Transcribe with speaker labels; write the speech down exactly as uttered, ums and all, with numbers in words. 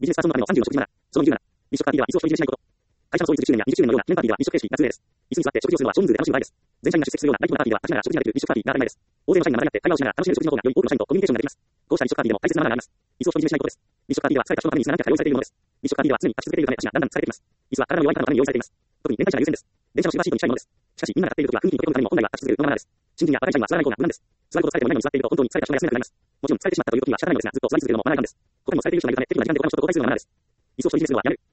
Speaker 1: ビジネスパーソンのためのさんじゅうの食事なら、そのにじゅうなな、立食パーティーでは椅子を所有しないこと。会社の創立じゅうねんやにじゅっしゅうねんのような記念パーティーでは立食形式が通例です。椅子に座って食事をするのは少人数で楽しむ場合です。全社員が出席するような大規模なパーティーでは立ちながら食事ができる立食パーティーが当たり前です。大勢の社員が並び合って会話をしながら楽しめる食事の方がより多くの社員とコミュニケーションができます。こうした立食パーティーでも大切なマナーがあります。椅子を独り占めしないことです。立食パーティーでは疲れた人のために椅子が何か用意されているものです。立食パーティーでは常に立ち続けているため足がだんだん疲れてきます。椅子は体の弱い方のために用意されています。特に年配者が優先です。電車のシートに近いものです。しかし、みんなが立っているときは雰囲気に溶け込むためにも本来は立ち続けるのがマナーです。新人や若い社員は座らない方が無難です。座ること疲れてもないのに座っていると本当に疲れた人が休めなくなります。もちろん疲れてしまったというときには仕方ないのですが、ずっと座り続けるのもマナー違反です。他にも疲れている人がいるため適度な時間で他の人と交代するのがマナーです。椅子を独り占めするのはやめる。